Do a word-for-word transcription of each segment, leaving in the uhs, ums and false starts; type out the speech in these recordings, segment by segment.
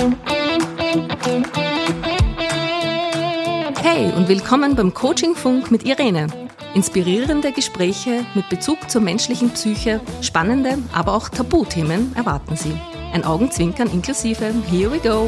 Hey und willkommen beim Coaching-Funk mit Irene. Inspirierende Gespräche mit Bezug zur menschlichen Psyche, spannende, aber auch Tabuthemen erwarten Sie. Ein Augenzwinkern inklusive. Here we go!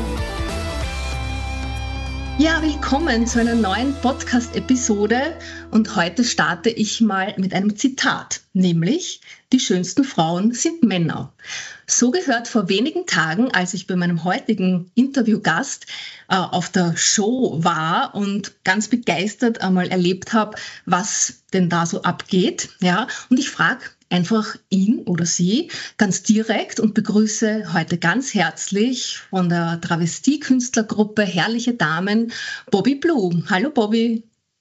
Ja, willkommen zu einer neuen Podcast-Episode und heute starte ich mal mit einem Zitat, nämlich: Die schönsten Frauen sind Männer. So gehört vor wenigen Tagen, als ich bei meinem heutigen Interviewgast äh, auf der Show war und ganz begeistert einmal erlebt habe, was denn da so abgeht. Ja, und ich frage einfach ihn oder sie ganz direkt und begrüße heute ganz herzlich von der Travestie-Künstlergruppe Herrliche Damen Bobby Blue. Hallo Bobby.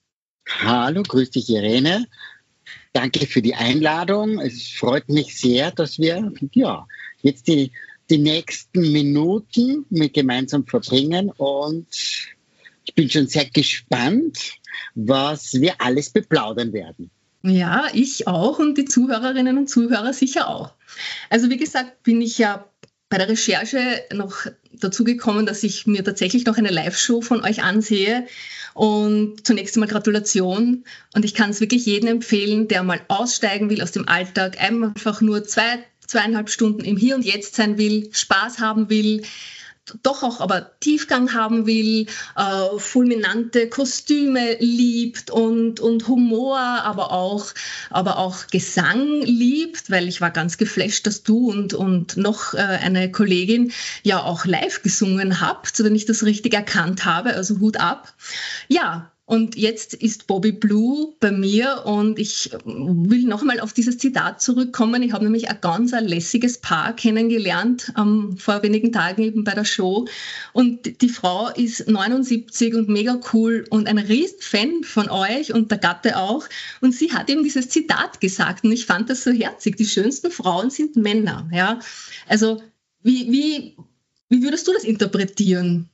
Hallo, grüß dich Irene. Danke für die Einladung. Es freut mich sehr, dass wir ja, jetzt die, die nächsten Minuten mit gemeinsam verbringen und ich bin schon sehr gespannt, was wir alles beplaudern werden. Ja, ich auch und die Zuhörerinnen und Zuhörer sicher auch. Also wie gesagt, bin ich ja bei der Recherche noch dazu gekommen, dass ich mir tatsächlich noch eine Live-Show von euch ansehe. Und zunächst einmal Gratulation. Und ich kann es wirklich jedem empfehlen, der mal aussteigen will aus dem Alltag, einfach nur zwei, zweieinhalb Stunden im Hier und Jetzt sein will, Spaß haben will, doch auch aber Tiefgang haben will, äh, fulminante Kostüme liebt und, und Humor, aber auch, aber auch Gesang liebt, weil ich war ganz geflasht, dass du und, und noch äh, eine Kollegin ja auch live gesungen habt, wenn ich das richtig erkannt habe, also Hut ab. Ja, und jetzt ist Bobby Blue bei mir und ich will nochmal auf dieses Zitat zurückkommen. Ich habe nämlich ein ganz ein lässiges Paar kennengelernt ähm, vor wenigen Tagen eben bei der Show. Und die Frau ist neunundsiebzig und mega cool und ein Riesenfan von euch und der Gatte auch. Und sie hat eben dieses Zitat gesagt und ich fand das so herzig. Die schönsten Frauen sind Männer. Ja? Also wie, wie, wie würdest du das interpretieren?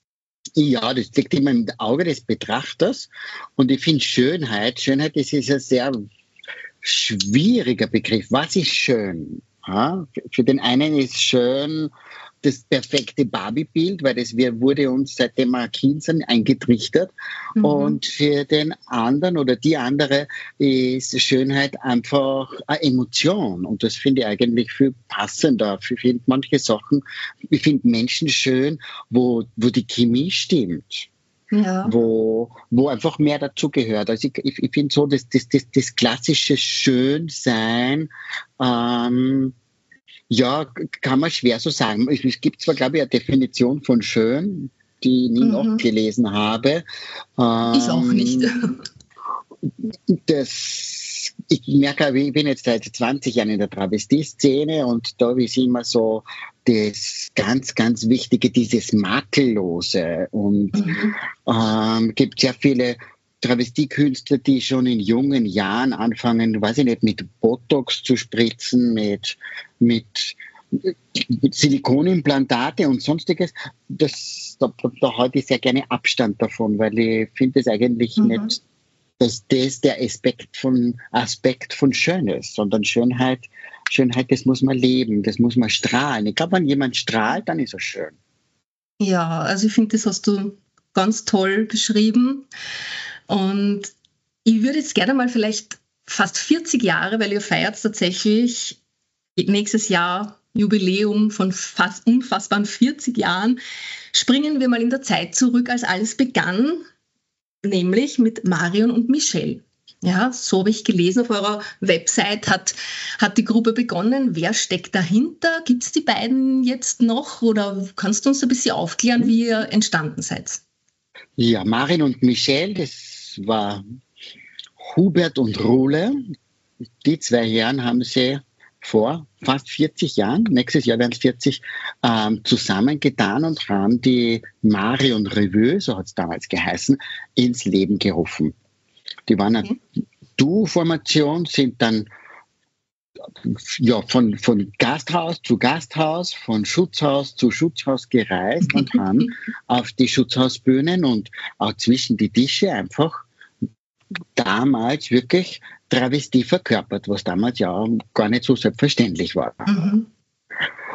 Ja, das liegt immer im Auge des Betrachters und ich finde Schönheit, Schönheit das ist ein sehr schwieriger Begriff. Was ist schön? Ja, für den einen ist schön das perfekte Barbie-Bild, weil das wir, wurde uns seitdem wir Kind sind eingetrichtert. Mhm. Und für den anderen oder die andere ist Schönheit einfach eine Emotion. Und das finde ich eigentlich viel passender. Ich finde manche Sachen, ich finde Menschen schön, wo, wo die Chemie stimmt. Ja. Wo, wo einfach mehr dazu gehört. Also ich, ich, ich finde so, das, das, das, das klassische Schönsein, ähm, ja, kann man schwer so sagen. Es gibt zwar, glaube ich, eine Definition von schön, die ich nie mhm. noch gelesen habe. Ähm, ich auch nicht. Das, ich merke, ich bin jetzt seit zwanzig Jahren in der Travestie-Szene und da ist immer so das ganz, ganz Wichtige, dieses Makellose. Und mhm. ähm, gibt sehr viele Travestiekünstler, die schon in jungen Jahren anfangen, weiß ich nicht, mit Botox zu spritzen, mit, mit, mit Silikonimplantate und sonstiges. Das, da, da halte ich sehr gerne Abstand davon, weil ich finde es eigentlich mhm. nicht, dass das der Aspekt von, Aspekt von schön ist, sondern Schönheit, Schönheit, das muss man leben, das muss man strahlen. Ich glaube, wenn jemand strahlt, dann ist er schön. Ja, also ich finde, das hast du ganz toll beschrieben. Und ich würde jetzt gerne mal vielleicht fast vierzig Jahre, weil ihr feiert tatsächlich nächstes Jahr Jubiläum von fast unfassbaren vierzig Jahren, springen wir mal in der Zeit zurück, als alles begann, nämlich mit Marion und Michelle. Ja, so habe ich gelesen auf eurer Website, hat, hat die Gruppe begonnen. Wer steckt dahinter? Gibt es die beiden jetzt noch oder kannst du uns ein bisschen aufklären, wie ihr entstanden seid? Ja, Marion und Michelle, das war Hubert und Rule. Die zwei Herren haben sie vor fast vierzig Jahren, nächstes Jahr werden es vierzig, ähm, zusammengetan und haben die Marion Revue, so hat es damals geheißen, ins Leben gerufen. Die waren eine okay. Duo-Formation, sind dann ja, von, von Gasthaus zu Gasthaus, von Schutzhaus zu Schutzhaus gereist und haben auf die Schutzhausbühnen und auch zwischen die Tische einfach damals wirklich Travestie verkörpert, was damals ja gar nicht so selbstverständlich war. Mhm.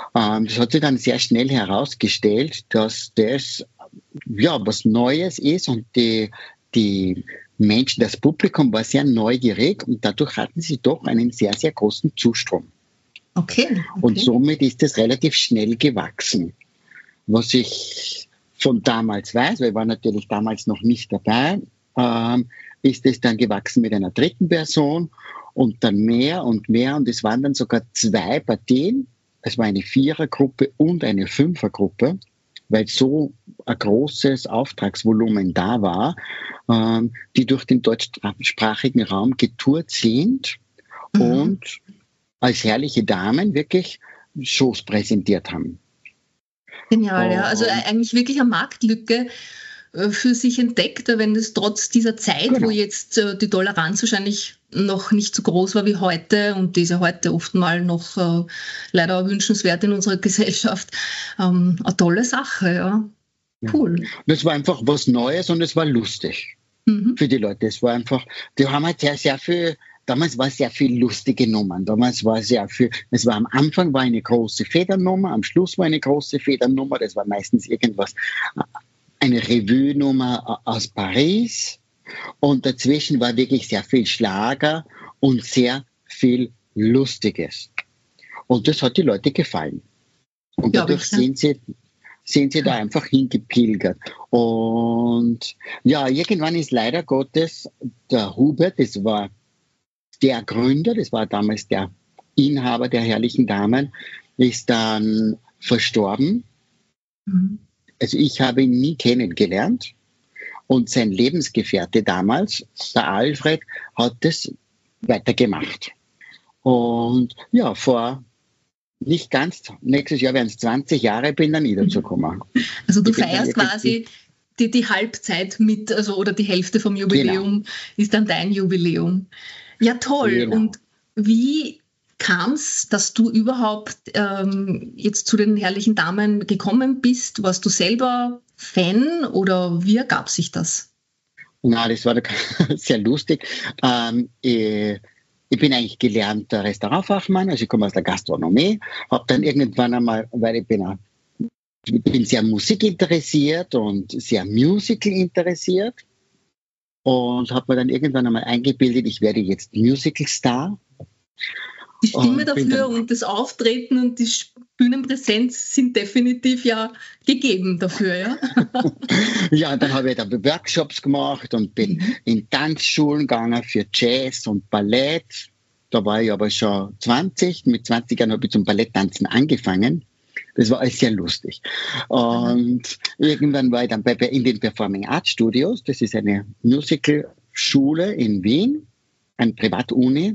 Ähm, das hat sich dann sehr schnell herausgestellt, dass das ja was Neues ist und die, die Menschen, das Publikum war sehr neugierig und dadurch hatten sie doch einen sehr, sehr großen Zustrom. Okay, okay. Und somit ist es relativ schnell gewachsen. Was ich von damals weiß, weil ich war natürlich damals noch nicht dabei, ähm, ist es dann gewachsen mit einer dritten Person und dann mehr und mehr. Und es waren dann sogar zwei Partien. Es war eine Vierergruppe und eine Fünfergruppe, weil so ein großes Auftragsvolumen da war, ähm, die durch den deutschsprachigen Raum getourt sind mhm. und als herrliche Damen wirklich Shows präsentiert haben. Genial, oh. ja. Also eigentlich wirklich eine Marktlücke für sich entdeckt, wenn es trotz dieser Zeit, genau. wo jetzt äh, die Toleranz wahrscheinlich noch nicht so groß war wie heute und diese heute oft mal noch äh, leider wünschenswert in unserer Gesellschaft, ähm, eine tolle Sache, ja. Cool. Ja. Das war einfach was Neues und es war lustig mhm. für die Leute. Es war einfach, die haben halt sehr, sehr viel, damals war sehr viel lustige Nummern. Damals war sehr viel, es war am Anfang war eine große Federnummer, am Schluss war eine große Federnummer, das war meistens irgendwas, eine Revue-Nummer aus Paris und dazwischen war wirklich sehr viel Schlager und sehr viel Lustiges. Und das hat die Leute gefallen. Und ja, dadurch sind sie, sind sie da einfach hingepilgert. Und ja, irgendwann ist leider Gottes der Hubert, das war der Gründer, das war damals der Inhaber der herrlichen Damen, ist dann verstorben. Mhm. Also ich habe ihn nie kennengelernt und sein Lebensgefährte damals, der Alfred, hat das weitergemacht. Und ja, vor nicht ganz, nächstes Jahr werden es zwanzig Jahre, bin dann niederzukommen. Also du feierst quasi die, die Halbzeit mit, also oder die Hälfte vom Jubiläum genau. ist dann dein Jubiläum. Ja, toll. Genau. Und wie kam es, dass du überhaupt ähm, jetzt zu den herrlichen Damen gekommen bist? Warst du selber Fan oder wie ergab sich das? Na, das war sehr lustig. Ähm, ich, ich bin eigentlich gelernter Restaurantfachmann, also ich komme aus der Gastronomie, habe dann irgendwann einmal, weil ich bin, ich bin sehr musikinteressiert und sehr musical interessiert und habe mir dann irgendwann einmal eingebildet, ich werde jetzt Musical-Star. Die Stimme dafür und das Auftreten und die Bühnenpräsenz sind definitiv ja gegeben dafür, ja? Ja, dann habe ich da Workshops gemacht und bin mhm. in Tanzschulen gegangen für Jazz und Ballett. Da war ich aber schon zwanzig. Mit zwanzig Jahren habe ich zum Balletttanzen angefangen. Das war alles sehr lustig. Und mhm. irgendwann war ich dann bei, in den Performing Arts Studios. Das ist eine Musical-Schule in Wien, eine Privatuni.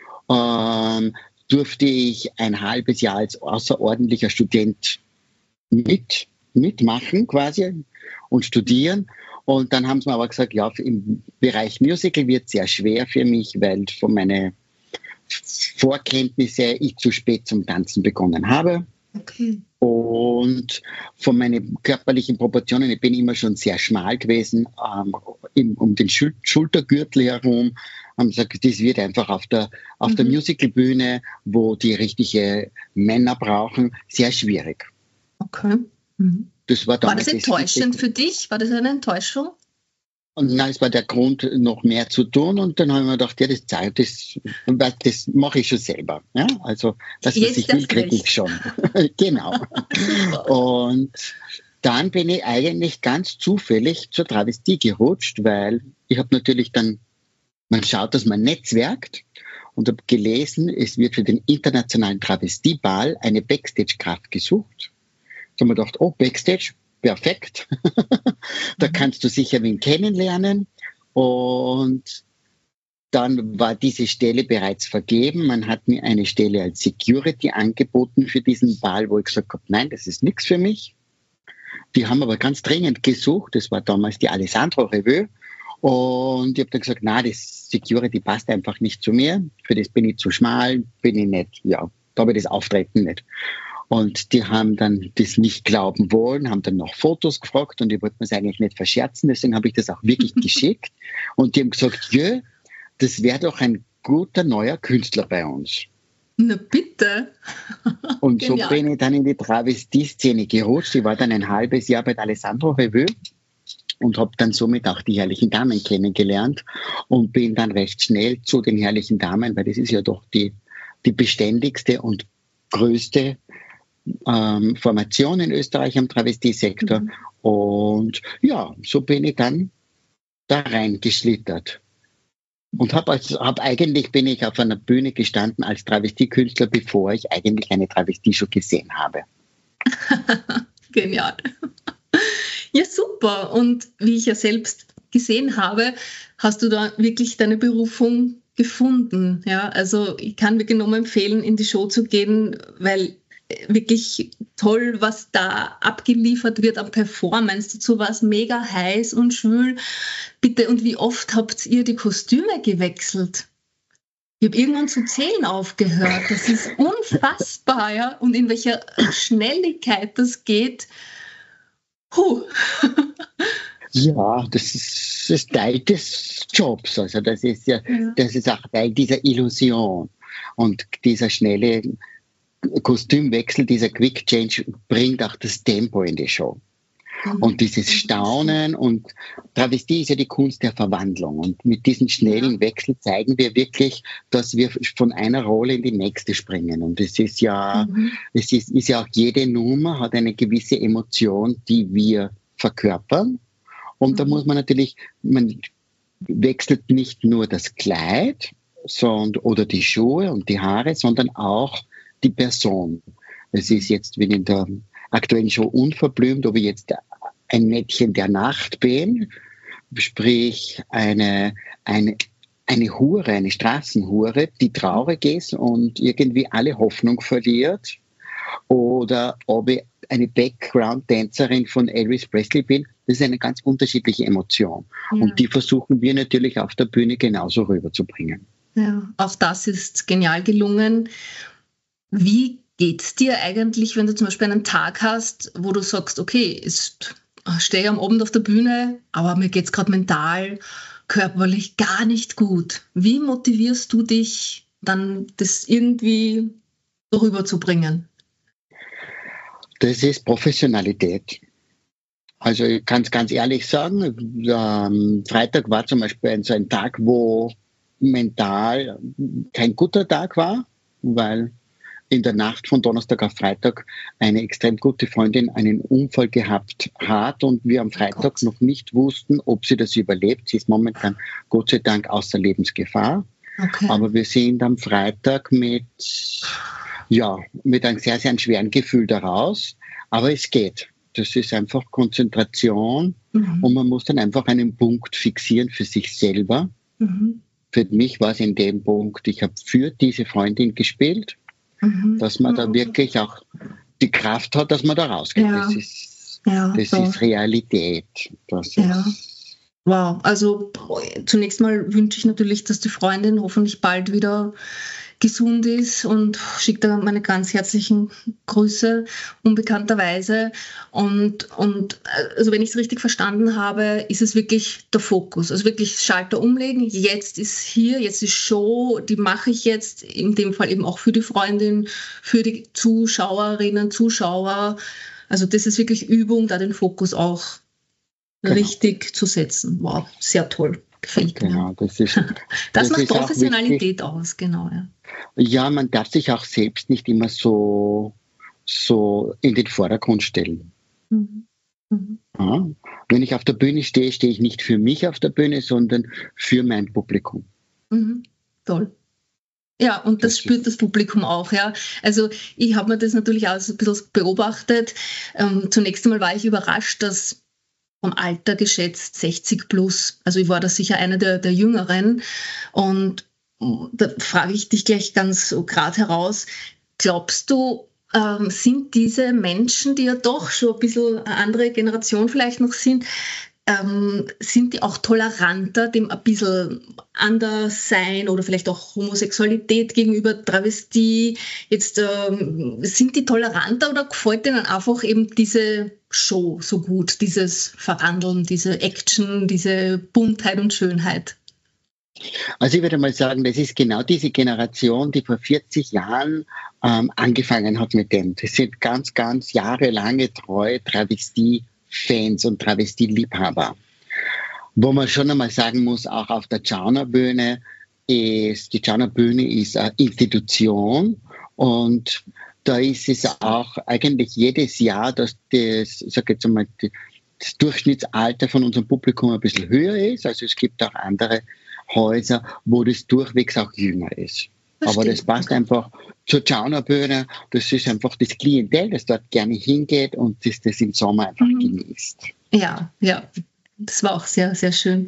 Ähm, durfte ich ein halbes Jahr als außerordentlicher Student mit, mitmachen quasi und studieren. Und dann haben sie mir aber gesagt, ja, im Bereich Musical wird es sehr schwer für mich, weil von meinen Vorkenntnissen ich zu spät zum Tanzen begonnen habe. Okay. Und von meinen körperlichen Proportionen, ich bin immer schon sehr schmal gewesen, ähm, im, um den Schul- Schultergürtel herum, haben gesagt, das wird einfach auf der, auf mhm. der Musicalbühne, wo die richtige Männer brauchen, sehr schwierig. Okay. Mhm. Das war, war das enttäuschend das, für dich? War das eine Enttäuschung? Und nein, es war der Grund, noch mehr zu tun. Und dann haben wir gedacht, ja, das Zeit, das, das mache ich schon selber. Ja? Also, das, was ich will, kriege ich schon. Genau. Und dann bin ich eigentlich ganz zufällig zur Travestie gerutscht, weil ich habe natürlich dann, man schaut, dass man netzwerkt und habe gelesen, es wird für den internationalen Travestieball eine Backstage-Kraft gesucht. Da haben wir gedacht, oh, Backstage, perfekt. Da kannst du sicher wen kennenlernen. Und dann war diese Stelle bereits vergeben. Man hat mir eine Stelle als Security angeboten für diesen Ball, wo ich gesagt habe, nein, das ist nichts für mich. Die haben aber ganz dringend gesucht. Das war damals die Alessandro Revue. Und ich habe dann gesagt, na, das Security passt einfach nicht zu mir. Für das bin ich zu schmal, bin ich nicht, ja, da habe ich das Auftreten nicht. Und die haben dann das nicht glauben wollen, haben dann noch Fotos gefragt und ich wollte mir es eigentlich nicht verscherzen, deswegen habe ich das auch wirklich geschickt. Und die haben gesagt, jö, das wäre doch ein guter neuer Künstler bei uns. Na bitte. Und so Genial. bin ich dann in die Travestie-Szene gerutscht. Ich war dann ein halbes Jahr bei der Alessandro Revue und habe dann somit auch die herrlichen Damen kennengelernt und bin dann recht schnell zu den herrlichen Damen, weil das ist ja doch die, die beständigste und größte ähm, Formation in Österreich am Travestiesektor. Mhm. Und ja, so bin ich dann da reingeschlittert. Und habe also, hab eigentlich bin ich auf einer Bühne gestanden als Travestiekünstler, bevor ich eigentlich eine Travestie schon gesehen habe. Genial. Ja, super. Und wie ich ja selbst gesehen habe, hast du da wirklich deine Berufung gefunden. Ja, also ich kann wirklich nur mal empfehlen, in die Show zu gehen, weil wirklich toll, was da abgeliefert wird an Performance. Dazu war es mega heiß und schwül. Bitte, und wie oft habt ihr die Kostüme gewechselt? Ich habe irgendwann zu zehn aufgehört. Das ist unfassbar, ja. Und in welcher Schnelligkeit das geht. Puh. Ja, das ist, das ist Teil des Jobs. Also das ist ja, ja, das ist auch Teil dieser Illusion. Und dieser schnelle Kostümwechsel, dieser Quick Change bringt auch das Tempo in die Show. Mhm. Und dieses Staunen und Travestie ist ja die Kunst der Verwandlung. Und mit diesem schnellen Wechsel zeigen wir wirklich, dass wir von einer Rolle in die nächste springen. Und es ist ja, mhm. es ist, ist ja auch jede Nummer hat eine gewisse Emotion, die wir verkörpern. Und mhm. da muss man natürlich, man wechselt nicht nur das Kleid sondern, oder die Schuhe und die Haare, sondern auch die Person. Es ist jetzt, wenn in der aktuellen Show Unverblümt, ob ich jetzt ein Mädchen der Nacht bin, sprich eine, eine, eine Hure, eine Straßenhure, die traurig ist und irgendwie alle Hoffnung verliert, oder ob ich eine Background-Tänzerin von Elvis Presley bin, das ist eine ganz unterschiedliche Emotion. Ja. Und die versuchen wir natürlich auf der Bühne genauso rüberzubringen. Ja, auch das ist genial gelungen. Wie geht's dir eigentlich, wenn du zum Beispiel einen Tag hast, wo du sagst, okay, ich stehe am Abend auf der Bühne, aber mir geht's gerade mental, körperlich gar nicht gut. Wie motivierst du dich dann, das irgendwie rüberzubringen? Das ist Professionalität. Also ich kann es ganz ehrlich sagen, ähm, Freitag war zum Beispiel so ein Tag, wo mental kein guter Tag war, weil in der Nacht von Donnerstag auf Freitag eine extrem gute Freundin einen Unfall gehabt hat und wir am Freitag oh noch nicht wussten, ob sie das überlebt. Sie ist momentan Gott sei Dank außer Lebensgefahr. Okay. Aber wir sind am Freitag mit, ja, mit einem sehr, sehr schweren Gefühl daraus. Aber es geht. Das ist einfach Konzentration mhm. und man muss dann einfach einen Punkt fixieren für sich selber. Mhm. Für mich war es in dem Punkt, ich habe für diese Freundin gespielt. Mhm. Dass man da wirklich auch die Kraft hat, dass man da rausgeht. Ja. Das, ist, ja, das so. ist Realität. Das ja. ist wow, also zunächst mal wünsche ich natürlich, dass die Freundin hoffentlich bald wieder gesund ist und schicke da meine ganz herzlichen Grüße unbekannterweise. Und, und also wenn ich es richtig verstanden habe, ist es wirklich der Fokus. Also wirklich Schalter umlegen. Jetzt ist hier, jetzt ist Show, die mache ich jetzt, in dem Fall eben auch für die Freundin, für die Zuschauerinnen, Zuschauer. Also das ist wirklich Übung, da den Fokus auch genau. richtig zu setzen. Wow, sehr toll. Gefällt genau, mir. Das, ist, das, das macht ist Professionalität aus, genau. Ja. ja, man darf sich auch selbst nicht immer so, so in den Vordergrund stellen. Mhm. Mhm. Ja, wenn ich auf der Bühne stehe, stehe ich nicht für mich auf der Bühne, sondern für mein Publikum. Mhm. Toll. Ja, und das, das spürt das Publikum auch, ja. Also ich habe mir das natürlich auch so ein bisschen beobachtet. Ähm, zunächst einmal war ich überrascht, dass vom Alter geschätzt sechzig plus. Also ich war da sicher eine der, der Jüngeren. Und da frage ich dich gleich ganz so gerade heraus, glaubst du, ähm, sind diese Menschen, die ja doch schon ein bisschen eine andere Generation vielleicht noch sind, ähm, sind die auch toleranter, dem ein bisschen anders sein oder vielleicht auch Homosexualität gegenüber Travestie? Jetzt ähm, sind die toleranter oder gefällt denen einfach eben diese Show so gut, dieses Verwandeln, diese Action, diese Buntheit und Schönheit? Also ich würde mal sagen, das ist genau diese Generation, die vor vierzig Jahren ähm, angefangen hat mit dem. Das sind ganz, ganz jahrelange treue Travestie-Fans und Travestie-Liebhaber. Wo man schon einmal sagen muss, auch auf der Tschauna-Bühne ist, die Tschauna-Bühne ist eine Institution und da ist es auch eigentlich jedes Jahr, dass das, ich sag jetzt einmal, das Durchschnittsalter von unserem Publikum ein bisschen höher ist. Also es gibt auch andere Häuser, wo das durchwegs auch jünger ist. Verstehe. Aber das passt einfach zur Tschauna-Bühne. Das ist einfach das Klientel, das dort gerne hingeht und das, das im Sommer einfach mhm. genießt. Ja, ja. Das war auch sehr, sehr schön.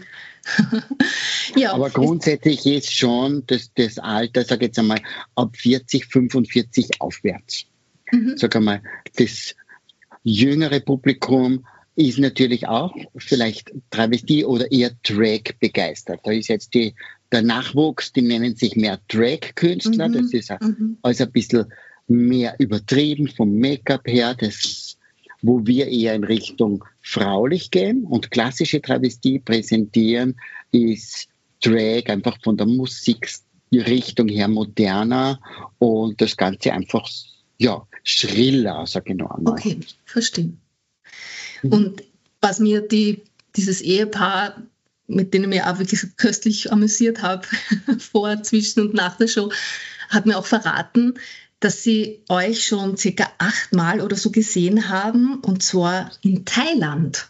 Ja, aber grundsätzlich ist schon das, das Alter, sag jetzt einmal, ab vierzig, fünfundvierzig aufwärts. Mhm. Sag einmal, das jüngere Publikum ist natürlich auch vielleicht Travestie oder eher Drag begeistert. Da ist jetzt die, der Nachwuchs, die nennen sich mehr Drag-Künstler. Mhm. Das ist mhm. also ein bisschen mehr übertrieben vom Make-up her. Das, wo wir eher in Richtung fraulich gehen und klassische Travestie präsentieren, ist Drag einfach von der Musikrichtung her moderner und das Ganze einfach, ja, schriller, sag ich noch einmal. Okay, verstehe. Und was mir die, dieses Ehepaar, mit denen ich mich auch wirklich köstlich amüsiert habe, vor, zwischen und nach der Show, hat mir auch verraten, dass sie euch schon circa achtmal oder so gesehen haben, und zwar in Thailand.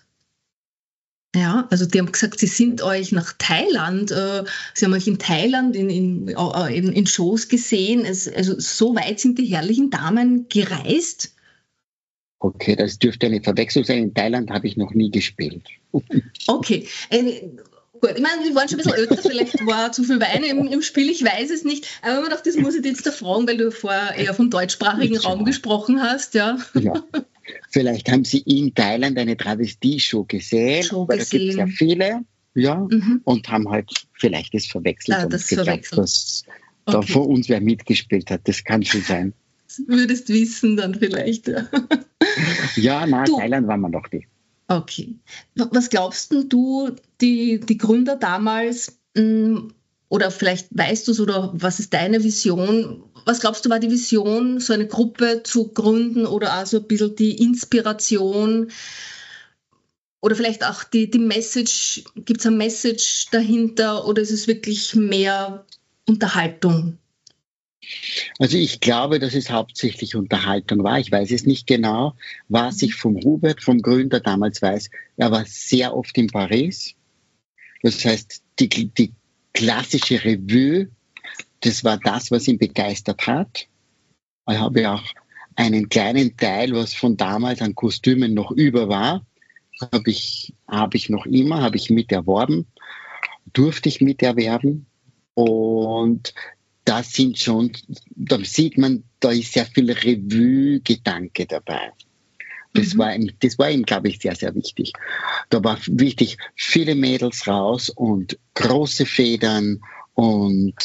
Ja, also die haben gesagt, sie sind euch nach Thailand, äh, sie haben euch in Thailand in, in, äh, in, in Shows gesehen. Es, also so weit sind die herrlichen Damen gereist. Okay, das dürfte eine Verwechslung sein. In Thailand habe ich noch nie gespielt. Okay, äh, gut. Ich meine, wir waren schon ein bisschen älter, vielleicht war zu viel Wein im, im Spiel, ich weiß es nicht. Aber man dachte, das muss ich jetzt da fragen, weil du vorher eher vom deutschsprachigen Raum ja. gesprochen hast. Ja. ja, vielleicht haben Sie in Thailand eine Travestie-Show gesehen, Show weil gesehen. Da gibt es ja viele, ja, mhm. und haben halt vielleicht das verwechselt ah, und das gedacht, verwechselt. dass okay. da vor uns wer mitgespielt hat. Das kann schon sein. Das würdest wissen dann vielleicht. Ja, ja na, du. Thailand waren wir noch nicht. Okay. Was glaubst denn du, die, die Gründer damals, mh, oder vielleicht weißt du es, oder was ist deine Vision? Was glaubst du, war die Vision, so eine Gruppe zu gründen oder auch so ein bisschen die Inspiration oder vielleicht auch die, die Message, gibt es eine Message dahinter oder ist es wirklich mehr Unterhaltung? Also ich glaube, dass es hauptsächlich Unterhaltung war. Ich weiß es nicht genau. Was ich vom Hubert, vom Gründer damals weiß, er war sehr oft in Paris. Das heißt, die, die klassische Revue, das war das, was ihn begeistert hat. Ich habe ja auch einen kleinen Teil, was von damals an Kostümen noch über war, habe ich, habe ich noch immer, habe ich miterworben, durfte ich miterwerben und das sind schon, da sieht man, da ist sehr viel Revue-Gedanke dabei. Das, mhm. war ihm, das war ihm, glaube ich, sehr, sehr wichtig. Da war wichtig, viele Mädels raus und große Federn und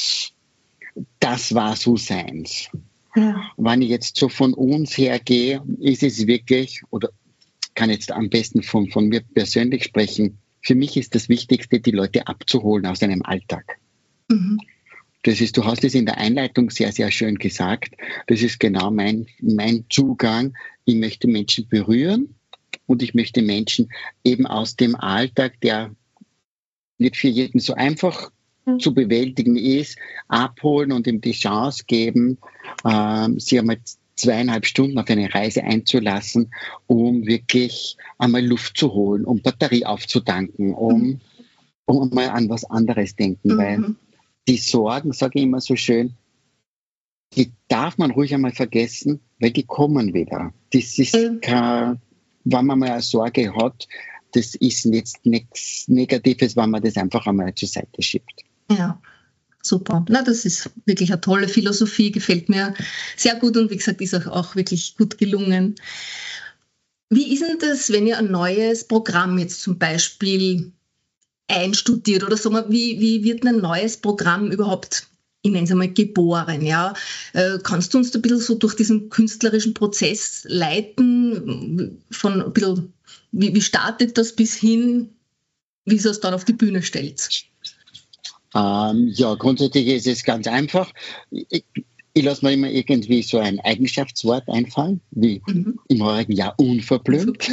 das war so seins. Ja. Wenn ich jetzt so von uns her gehe, ist es wirklich, oder kann jetzt am besten von, von mir persönlich sprechen, für mich ist das Wichtigste, die Leute abzuholen aus einem Alltag. Mhm. Das ist, du hast es in der Einleitung sehr, sehr schön gesagt. Das ist genau mein, mein Zugang. Ich möchte Menschen berühren und ich möchte Menschen eben aus dem Alltag, der nicht für jeden so einfach mhm. zu bewältigen ist, abholen und ihm die Chance geben, ähm, sie einmal zweieinhalb Stunden auf eine Reise einzulassen, um wirklich einmal Luft zu holen, um Batterie aufzutanken, um, mhm. um mal an was anderes denken, mhm. weil die Sorgen, sage ich immer so schön, die darf man ruhig einmal vergessen, weil die kommen wieder. Das ist mhm. kein, wenn man mal eine Sorge hat, das ist jetzt nichts Negatives, wenn man das einfach einmal zur Seite schiebt. Ja, super. Na, das ist wirklich eine tolle Philosophie, gefällt mir sehr gut und wie gesagt, ist auch, auch wirklich gut gelungen. Wie ist denn das, wenn ihr ein neues Programm jetzt zum Beispiel einstudiert oder so, wie, wie wird ein neues Programm überhaupt, ich nenne es einmal, geboren? Ja? Äh, kannst du uns da ein bisschen so durch diesen künstlerischen Prozess leiten, von ein bisschen, wie, wie startet das bis hin, wie ihr es dann auf die Bühne stellt? Ähm, ja, grundsätzlich ist es ganz einfach. Ich, ich lasse mir immer irgendwie so ein Eigenschaftswort einfallen, wie mhm. im heurigen Jahr unverblümt.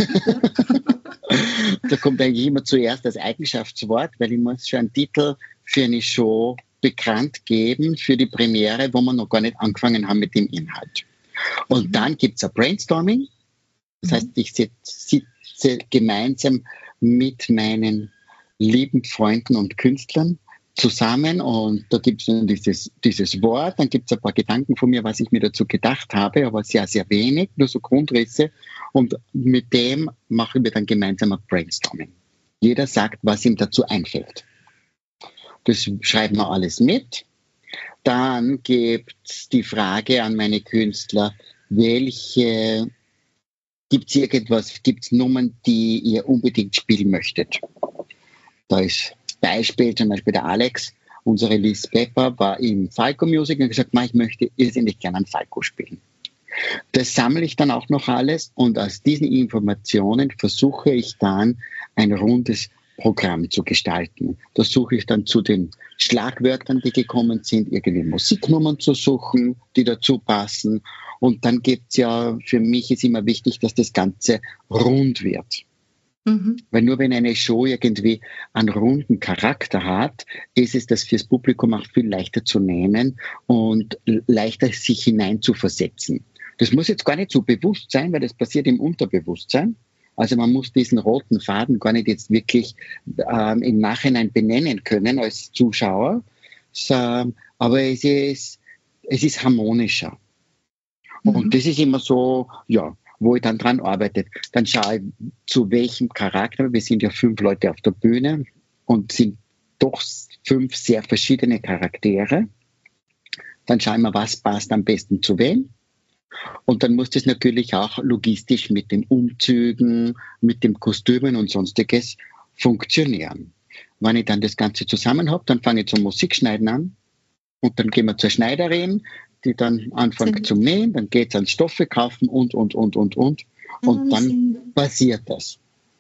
Da kommt eigentlich immer zuerst das Eigenschaftswort, weil ich muss schon einen Titel für eine Show bekannt geben, für die Premiere, wo wir noch gar nicht angefangen haben mit dem Inhalt. Und mhm. dann gibt es ein Brainstorming. Das heißt, ich sitze gemeinsam mit meinen lieben Freunden und Künstlern zusammen und da gibt es dieses, dieses Wort, dann gibt es ein paar Gedanken von mir, was ich mir dazu gedacht habe, aber sehr, sehr wenig, nur so Grundrisse und mit dem machen wir dann gemeinsam ein Brainstorming. Jeder sagt, was ihm dazu einfällt. Das schreiben wir alles mit. Dann gibt es die Frage an meine Künstler, welche, gibt es irgendwas, gibt es Nummern, die ihr unbedingt spielen möchtet? Da ist Beispiel, zum Beispiel der Alex, unsere Liz Pepper, war im Falco Music und hat gesagt, ich möchte irrsinnig gerne einen Falco spielen. Das sammle ich dann auch noch alles und aus diesen Informationen versuche ich dann ein rundes Programm zu gestalten. Da suche ich dann zu den Schlagwörtern, die gekommen sind, irgendwie Musiknummern zu suchen, die dazu passen. Und dann gibt es ja, für mich ist immer wichtig, dass das Ganze rund wird. Mhm. Weil nur wenn eine Show irgendwie einen runden Charakter hat, ist es das fürs Publikum auch viel leichter zu nehmen und leichter sich hineinzuversetzen. Das muss jetzt gar nicht so bewusst sein, weil das passiert im Unterbewusstsein. Also man muss diesen roten Faden gar nicht jetzt wirklich ähm, im Nachhinein benennen können als Zuschauer, so, aber es ist, es ist harmonischer. Mhm. Und das ist immer so, ja, wo ich dann dran arbeite. Dann schaue ich, zu welchem Charakter, wir sind ja fünf Leute auf der Bühne und sind doch fünf sehr verschiedene Charaktere. Dann schaue ich mal, was passt am besten zu wem. Und dann muss das natürlich auch logistisch mit den Umzügen, mit den Kostümen und sonstiges funktionieren. Wenn ich dann das Ganze zusammen habe, dann fange ich zum Musikschneiden an und dann gehen wir zur Schneiderin, die dann anfängt zum Nähen, dann geht es ans Stoffe kaufen und, und, und, und, und. Und dann passiert das.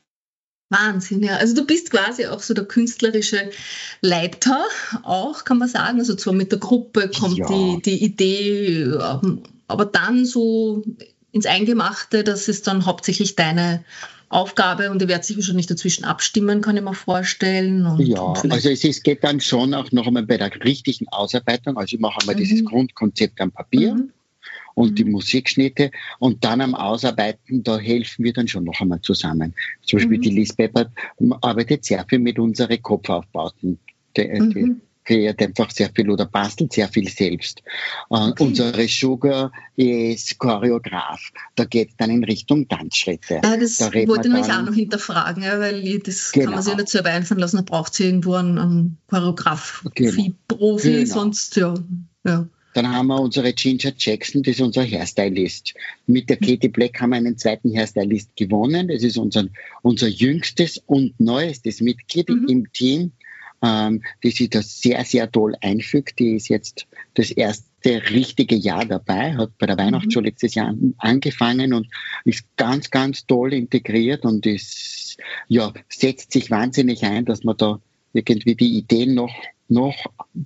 Wahnsinn, ja. Also du bist quasi auch so der künstlerische Leiter, auch kann man sagen. Also zwar mit der Gruppe kommt ja. die, die Idee, aber dann so ins Eingemachte, das ist dann hauptsächlich deine Aufgabe und ihr werdet sich wahrscheinlich dazwischen abstimmen, kann ich mir vorstellen. Und ja, also es ist, geht dann schon auch noch einmal bei der richtigen Ausarbeitung. Also ich mache einmal mhm. dieses Grundkonzept am Papier mhm. und mhm. die Musikschnitte und dann am Ausarbeiten, da helfen wir dann schon noch einmal zusammen. Zum Beispiel mhm. die Liz Pepper arbeitet sehr viel mit unseren Kopfaufbauten. Die, mhm. die kreiert einfach sehr viel oder bastelt sehr viel selbst. Okay. Unsere Sugar ist Choreograf. Da geht es dann in Richtung Tanzschritte. Ja, das da wollte ich nämlich auch noch hinterfragen, ja, weil ich, das genau. kann man sich ja nicht so einfallen lassen. Da braucht es irgendwo einen, einen Choreograf, genau. Profi, genau. sonst ja. ja. Dann haben wir unsere Ginger Jackson, das ist unser Hairstylist. Mit der Katie Black haben wir einen zweiten Hairstylist gewonnen. Das ist unser, unser jüngstes und neuestes Mitglied mhm. im Team. Ähm, die sich da sehr, sehr toll einfügt. Die ist jetzt das erste richtige Jahr dabei, hat bei der Weihnachtsschule mhm. letztes Jahr angefangen und ist ganz, ganz toll integriert und ist, ja, setzt sich wahnsinnig ein, dass man da irgendwie die Ideen noch, noch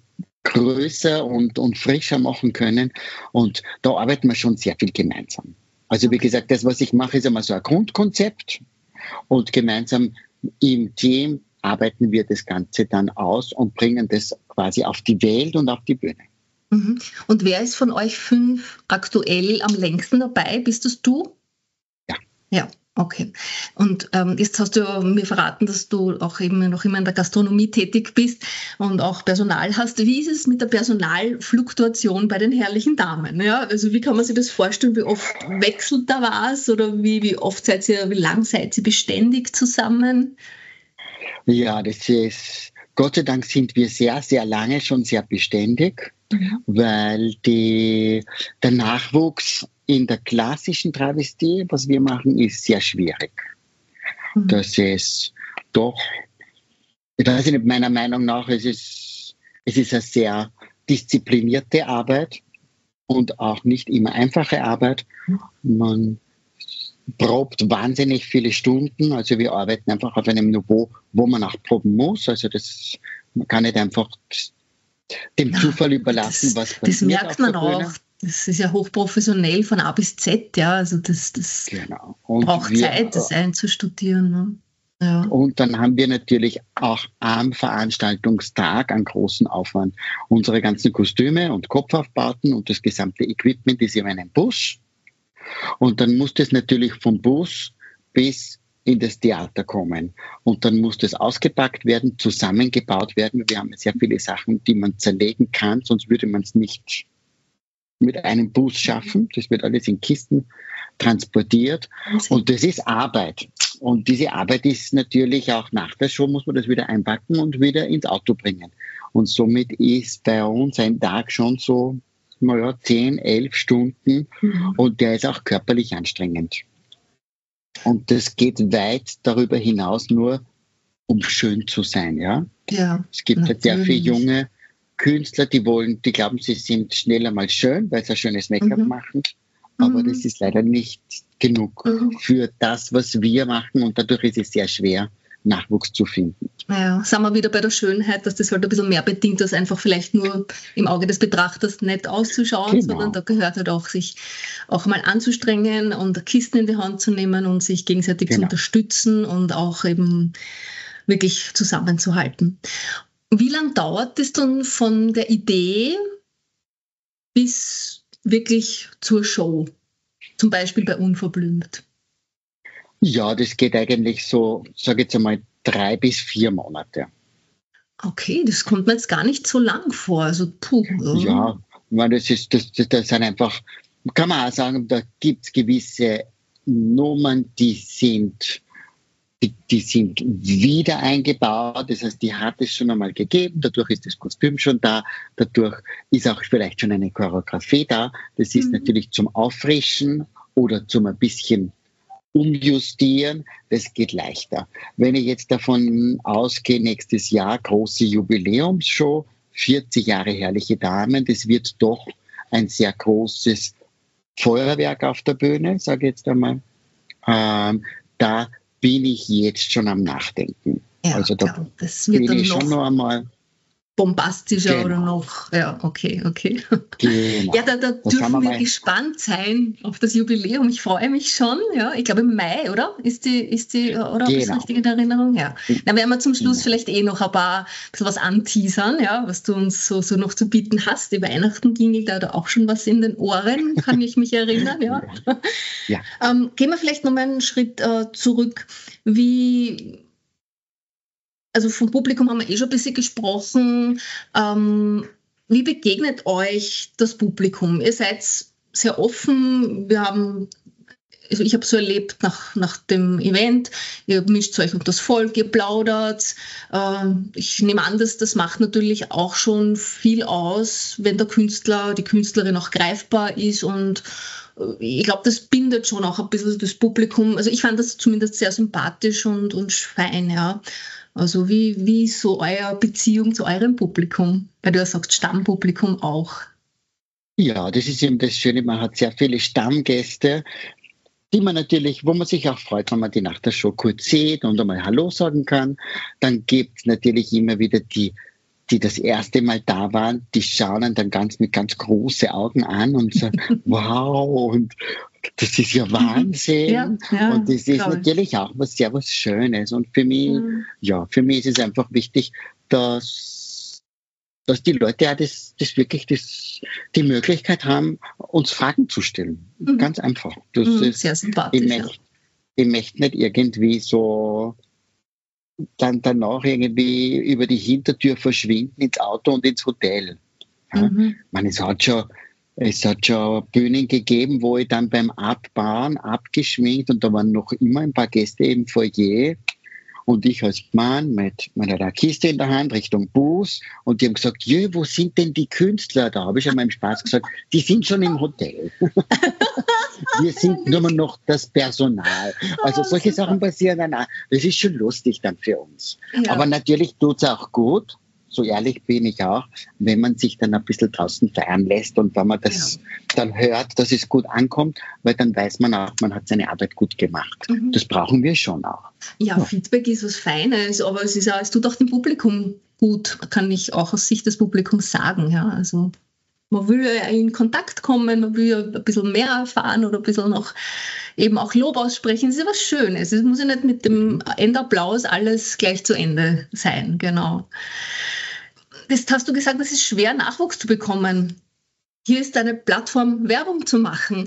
größer und, und frischer machen können. Und da arbeiten wir schon sehr viel gemeinsam. Also wie gesagt, das, was ich mache, ist einmal so ein Grundkonzept und gemeinsam im Team arbeiten wir das Ganze dann aus und bringen das quasi auf die Welt und auf die Bühne. Mhm. Und wer ist von euch fünf aktuell am längsten dabei? Bist das du? Ja. Ja, okay. Und ähm, jetzt hast du mir verraten, dass du auch eben noch immer in der Gastronomie tätig bist und auch Personal hast. Wie ist es mit der Personalfluktuation bei den herrlichen Damen? Ja, also wie kann man sich das vorstellen? Wie oft wechselt da was? Oder wie, wie oft seid ihr, wie lang seid ihr beständig zusammen? Ja, das ist, Gott sei Dank sind wir sehr, sehr lange schon sehr beständig, mhm. weil die, der Nachwuchs in der klassischen Travestie, was wir machen, ist sehr schwierig. Mhm. Das ist doch, ich weiß nicht, meiner Meinung nach, es ist, es ist eine sehr disziplinierte Arbeit und auch nicht immer einfache Arbeit. Man probt wahnsinnig viele Stunden, also wir arbeiten einfach auf einem Niveau, wo man auch proben muss, also das Man kann nicht einfach dem Ja, Zufall überlassen, das, was das passiert merkt auf man der auch. Bühne. Das ist ja hochprofessionell von A bis Z, ja. Also das, das Genau. Und braucht wir, Zeit, das einzustudieren. Ne? Ja. Und dann haben wir natürlich auch am Veranstaltungstag einen großen Aufwand. Unsere ganzen Kostüme und Kopfaufbauten und das gesamte Equipment ist in einem Bus. Und dann muss das natürlich vom Bus bis in das Theater kommen. Und dann muss das ausgepackt werden, zusammengebaut werden. Wir haben sehr viele Sachen, die man zerlegen kann, sonst würde man es nicht mit einem Bus schaffen. Das wird alles in Kisten transportiert. Und das ist Arbeit. Und diese Arbeit ist natürlich auch nach der Show, muss man das wieder einpacken und wieder ins Auto bringen. Und somit ist bei uns ein Tag schon so, naja, zehn, elf Stunden. Mhm. Und der ist auch körperlich anstrengend. Und das geht weit darüber hinaus, nur um schön zu sein, ja. Ja, Es gibt halt sehr viele natürlich. junge Künstler, die wollen, die glauben, sie sind schneller mal schön, weil sie ein schönes Make-up Mhm. machen. Aber Mhm. das ist leider nicht genug Mhm. für das, was wir machen. Und dadurch ist es sehr schwer, Nachwuchs zu finden. Ja, sind wir wieder bei der Schönheit, dass das halt ein bisschen mehr bedingt, als einfach vielleicht nur im Auge des Betrachters nett auszuschauen, Genau. sondern da gehört halt auch, sich auch mal anzustrengen und Kisten in die Hand zu nehmen und sich gegenseitig zu Genau. unterstützen und auch eben wirklich zusammenzuhalten. Wie lange dauert es dann von der Idee bis wirklich zur Show? Zum Beispiel bei Unverblümt. Ja, das geht eigentlich so, sage ich jetzt einmal, drei bis vier Monate. Okay, das kommt mir jetzt gar nicht so lang vor. Also, puh. Ja, ich meine, das ist, das, das, das sind einfach, kann man auch sagen, da gibt es gewisse Nummern, die sind, die, die sind wieder eingebaut. Das heißt, die hat es schon einmal gegeben. Dadurch ist das Kostüm schon da. Dadurch ist auch vielleicht schon eine Choreografie da. Das ist Mhm. natürlich zum Auffrischen oder zum ein bisschen umjustieren, das geht leichter. Wenn ich jetzt davon ausgehe, nächstes Jahr große Jubiläumsshow, vierzig Jahre herrliche Damen, das wird doch ein sehr großes Feuerwerk auf der Bühne, sage ich jetzt einmal. Ähm, da bin ich jetzt schon am Nachdenken. Ja, also da klar, das wird bin dann ich schon noch noch einmal, bombastischer Genau. oder noch. Ja, okay, okay. genau. Ja, da, da Das haben dürfen wir wir mal- gespannt sein auf das Jubiläum. Ich freue mich schon. Ja, ich glaube im Mai, oder? Ist die, ist die, oder habe ich es Genau. richtig in Erinnerung? Ja. Dann werden wir zum Schluss Genau. vielleicht eh noch ein paar bisschen was anteasern, ja, was du uns so, so noch zu bieten hast. Die Weihnachten ging da da auch schon was in den Ohren, kann ich mich erinnern, ja. Ja. Ähm, gehen wir vielleicht noch mal einen Schritt äh, zurück. Wie, also vom Publikum haben wir eh schon ein bisschen gesprochen. Ähm, wie begegnet euch das Publikum? Ihr seid sehr offen. Wir haben, also ich habe so erlebt nach, nach dem Event, ihr mischt euch unter das Volk, ihr plaudert. Ähm, ich nehme an, dass das macht natürlich auch schon viel aus, wenn der Künstler, die Künstlerin auch greifbar ist und ich glaube, das bindet schon auch ein bisschen das Publikum. Also ich fand das zumindest sehr sympathisch und, und fein, ja. Also wie, wie ist so eure Beziehung zu eurem Publikum? Weil du ja sagst, Stammpublikum auch. Ja, das ist eben das Schöne, man hat sehr viele Stammgäste, die man natürlich, wo man sich auch freut, wenn man die nach der Show kurz sieht und einmal Hallo sagen kann. Dann gibt es natürlich immer wieder die, die das erste Mal da waren, die schauen einen dann ganz mit ganz große Augen an und sagen, wow, und das ist ja Wahnsinn. Ja, ja, und das ist glaub ich. natürlich auch was sehr was Schönes. Und für mich, Mhm. ja, für mich ist es einfach wichtig, dass, dass die Leute ja das, das wirklich das, die Möglichkeit haben, uns Fragen zu stellen. Mhm. Ganz einfach. Das Mhm, ist, sehr ich sympathisch. Ja. möchte, ich möchte nicht irgendwie so dann danach irgendwie über die Hintertür verschwinden ins Auto und ins Hotel. Ja? Mhm. Ich meine, es hat schon, es hat schon Bühnen gegeben, wo ich dann beim Abbauen abgeschminkt und da waren noch immer ein paar Gäste im Foyer und ich als Mann mit meiner Kiste in der Hand Richtung Bus und die haben gesagt, jö, wo sind denn die Künstler? Da habe ich an meinem Spaß gesagt, die sind schon im Hotel. Wir sind nur noch das Personal. Also solche super. Sachen passieren dann auch. Das ist schon lustig dann für uns. Ja. Aber natürlich tut es auch gut, so ehrlich bin ich auch, wenn man sich dann ein bisschen draußen feiern lässt und wenn man das ja. dann hört, dass es gut ankommt, weil dann weiß man auch, man hat seine Arbeit gut gemacht. Mhm. Das brauchen wir schon auch. Ja, ja, Feedback ist was Feines, aber es ist auch, es tut auch dem Publikum gut, kann ich auch aus Sicht des Publikums sagen. Ja, also man will ja in Kontakt kommen, man will ja ein bisschen mehr erfahren oder ein bisschen noch eben auch Lob aussprechen. Das ist ja was Schönes. Es muss ja nicht mit dem Endapplaus alles gleich zu Ende sein. Genau. Jetzt hast du gesagt, es ist schwer, Nachwuchs zu bekommen. Hier ist eine Plattform, Werbung zu machen.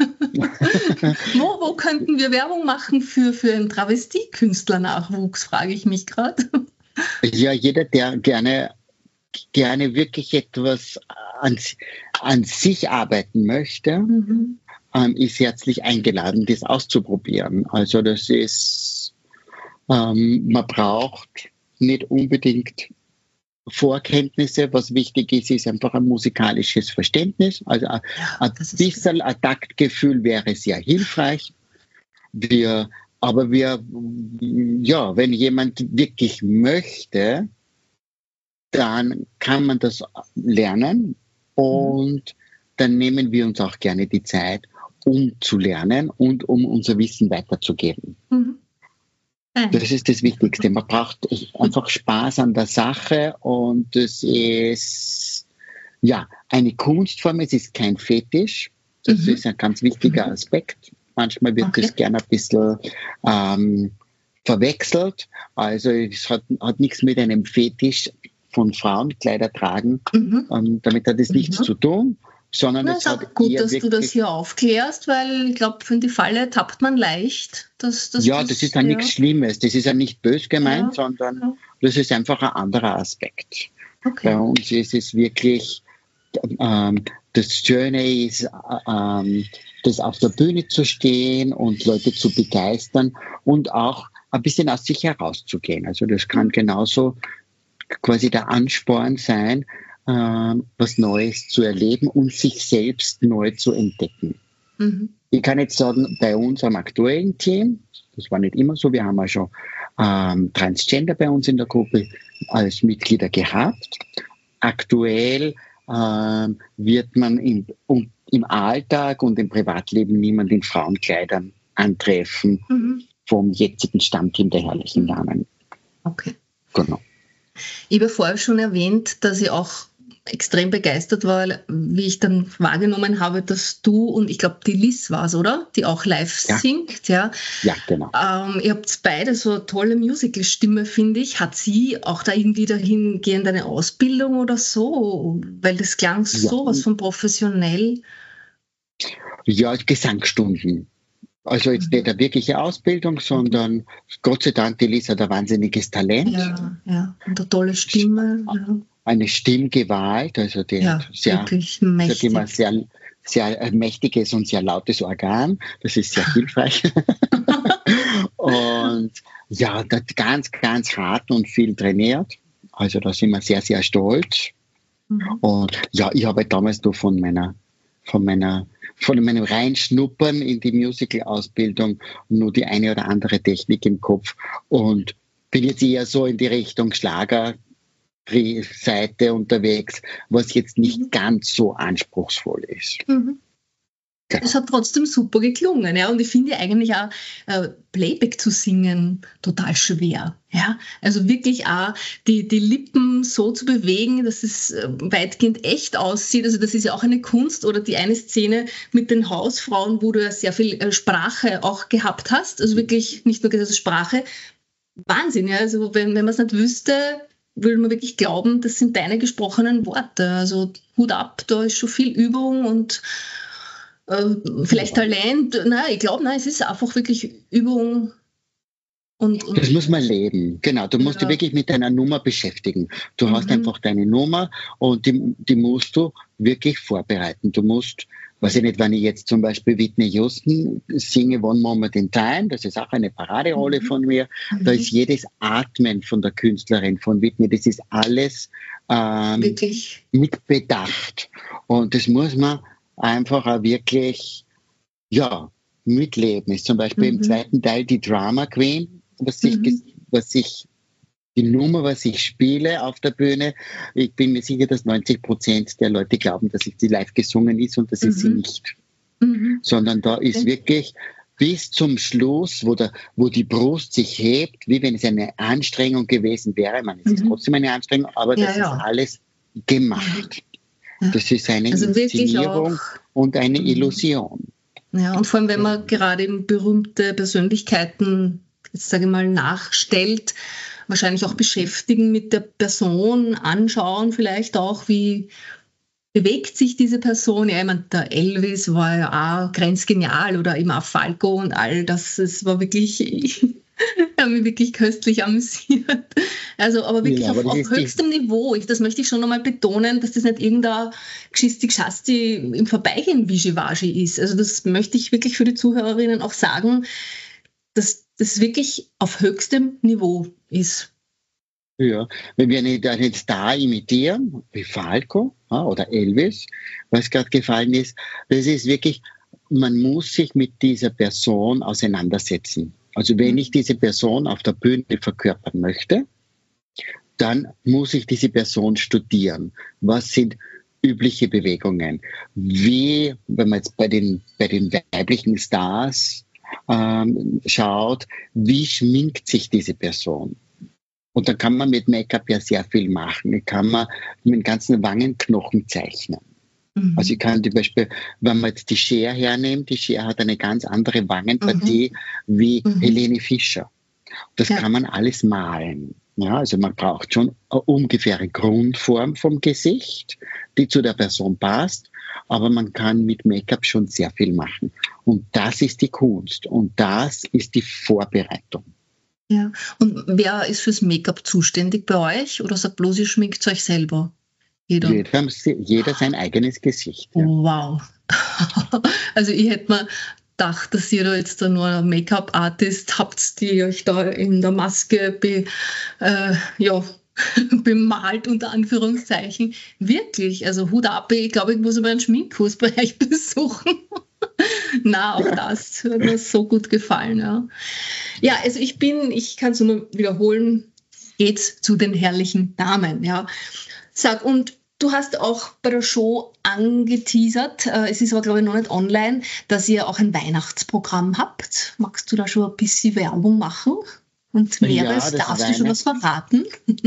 wo, wo könnten wir Werbung machen für, für einen Travestiekünstler-Nachwuchs, frage ich mich gerade. Ja, jeder, der gerne gerne wirklich etwas an, an sich arbeiten möchte, mhm. ähm, ist herzlich eingeladen, das auszuprobieren. Also das ist, ähm, man braucht nicht unbedingt Vorkenntnisse. Was wichtig ist, ist einfach ein musikalisches Verständnis. Also ein, ja, ein bisschen ein Taktgefühl wäre sehr hilfreich. Wir, aber wir, ja, wenn jemand wirklich möchte, dann kann man das lernen und dann nehmen wir uns auch gerne die Zeit, um zu lernen und um unser Wissen weiterzugeben. Mhm. Das ist das Wichtigste. Man braucht einfach Spaß an der Sache und es ist ja eine Kunstform, es ist kein Fetisch. Das mhm. ist ein ganz wichtiger Aspekt. Manchmal wird okay. das gerne ein bisschen ähm, verwechselt. Also es hat, hat nichts mit einem Fetisch von Frauen Kleider tragen, mhm. ähm, damit hat es nichts mhm. zu tun, sondern Na, es ist hat auch gut, dass du das hier aufklärst, weil ich glaube, in die Falle tappt man leicht. Dass, dass ja, das, das ist ja nichts Schlimmes, das ist ja nicht bös gemeint, ja. sondern ja. das ist einfach ein anderer Aspekt. Okay. Bei uns ist es wirklich, ähm, das Schöne ist, ähm, das auf der Bühne zu stehen und Leute zu begeistern und auch ein bisschen aus sich herauszugehen. Also das kann genauso quasi der Ansporn sein, ähm, was Neues zu erleben und sich selbst neu zu entdecken. Mhm. Ich kann jetzt sagen, bei uns am aktuellen Team, das war nicht immer so, wir haben ja schon ähm, Transgender bei uns in der Gruppe als Mitglieder gehabt. Aktuell ähm, wird man im, um, im Alltag und im Privatleben niemand in Frauenkleidern antreffen mhm. vom jetzigen Stammteam der Herrlichen Damen. Okay. Genau. Ich habe vorher schon erwähnt, dass ich auch extrem begeistert war, wie ich dann wahrgenommen habe, dass du und ich glaube, die Liz war es, oder? Die auch live ja. singt. Ja, ja genau. Ähm, ihr habt beide so eine tolle Musical-Stimme, finde ich. Hat sie auch da irgendwie dahingehend eine Ausbildung oder so? Weil das klang ja. sowas von professionell. Ja, Gesangsstunden. Also jetzt nicht eine wirkliche Ausbildung, sondern Gott sei Dank, die Liz hat ein wahnsinniges Talent. Ja, ja, und eine tolle Stimme. Ja. Eine Stimmgewalt, also die ja, hat sehr, wirklich mächtig. immer sehr, sehr mächtiges und sehr lautes Organ. Das ist sehr hilfreich. Und ja, das ganz, ganz hart und viel trainiert. Also da sind wir sehr, sehr stolz. Mhm. Und ja, ich habe damals nur von meiner, von meiner von meinem Reinschnuppern in die Musical-Ausbildung nur die eine oder andere Technik im Kopf und bin jetzt eher so in die Richtung Schlager-Seite unterwegs, was jetzt nicht mhm. ganz so anspruchsvoll ist. Mhm. Es hat trotzdem super geklungen, ja. Und ich finde eigentlich auch äh, Playback zu singen total schwer, ja. Also wirklich auch die, die Lippen so zu bewegen, dass es äh, weitgehend echt aussieht. Also das ist ja auch eine Kunst. Oder die eine Szene mit den Hausfrauen, wo du ja sehr viel äh, Sprache auch gehabt hast. Also wirklich nicht nur also Sprache. Wahnsinn, ja. Also wenn, wenn man es nicht wüsste, würde man wirklich glauben, das sind deine gesprochenen Worte. Also Hut ab, da ist schon viel Übung und Äh, vielleicht Talent, nein, ich glaube, nein, es ist einfach wirklich Übung. Und, und das muss man leben, genau. Du musst ja. dich wirklich mit deiner Nummer beschäftigen. Du mhm. hast einfach deine Nummer und die, die musst du wirklich vorbereiten. Du musst, weiß ich nicht, wenn ich jetzt zum Beispiel Whitney Houston singe, One Moment in Time, das ist auch eine Paraderolle mhm. von mir, mhm. da ist jedes Atmen von der Künstlerin, von Whitney, das ist alles ähm, wirklich mit Bedacht. Und das muss man einfach auch wirklich, ja, mitleben. Ist zum Beispiel mhm. im zweiten Teil die Drama Queen, was sich, mhm. was sich die Nummer, was ich spiele auf der Bühne, ich bin mir sicher, dass neunzig Prozent der Leute glauben, dass ich die live gesungen ist und das mhm. ist sie nicht. Mhm. Sondern da ist wirklich bis zum Schluss, wo, der, wo die Brust sich hebt, wie wenn es eine Anstrengung gewesen wäre. Ich meine, es mhm. ist trotzdem eine Anstrengung, aber ja, das ja. ist alles gemacht. Ja. Das ist eine also Inszenierung und eine Illusion. Ja, und vor allem, wenn man gerade eben berühmte Persönlichkeiten, jetzt sage ich mal, nachstellt, wahrscheinlich auch beschäftigen mit der Person, anschauen vielleicht auch, wie bewegt sich diese Person. Ja, ich meine, der Elvis war ja auch grenzgenial oder eben auch Falco und all das. Es war wirklich, ich habe mich wirklich köstlich amüsiert. Also, aber wirklich ja, aber auf, auf höchstem Niveau. Ich, das möchte ich schon nochmal betonen, dass das nicht irgendein Gschisti-Gschasti im Vorbeigehen Wischiwaschi ist. Also das möchte ich wirklich für die Zuhörerinnen auch sagen, dass das wirklich auf höchstem Niveau ist. Ja, wenn wir nicht einen Star imitieren, wie Falco ja, oder Elvis, was gerade gefallen ist, das ist wirklich, man muss sich mit dieser Person auseinandersetzen. Also wenn ich diese Person auf der Bühne verkörpern möchte, dann muss ich diese Person studieren. Was sind übliche Bewegungen? Wie, wenn man jetzt bei den, bei den weiblichen Stars ähm, schaut, wie schminkt sich diese Person? Und dann kann man mit Make-up ja sehr viel machen. Ich kann man mit den ganzen Wangenknochen zeichnen. Mhm. Also ich kann zum Beispiel, wenn man jetzt die Cher hernimmt, die Cher hat eine ganz andere Wangenpartie mhm. wie mhm. Helene Fischer. Das ja. kann man alles malen. Ja, also man braucht schon eine ungefähre Grundform vom Gesicht, die zu der Person passt, aber man kann mit Make-up schon sehr viel machen. Und das ist die Kunst und das ist die Vorbereitung. Ja, und wer ist fürs Make-up zuständig bei euch oder sagt bloß, ihr schminkt euch selber? Jeder? Jeder, jeder sein eigenes Gesicht. Ja. Oh, wow. Also ich hätte mir gedacht, dass ihr da jetzt da nur einen Make-up-Artist habt, die euch da in der Maske be, äh, ja, bemalt, unter Anführungszeichen. Wirklich, also Hut ab, ich glaube, ich muss mal einen Schminkkurs bei euch besuchen. Na, auch das hat mir so gut gefallen. Ja, ja also ich bin, ich kann es nur wiederholen, geht's zu den herrlichen Damen. Ja. Sag, und du hast auch bei der Show angeteasert, äh, es ist aber glaube ich noch nicht online, dass ihr auch ein Weihnachtsprogramm habt. Magst du da schon ein bisschen Werbung machen? Und Meeres, ja, darfst du schon was verraten?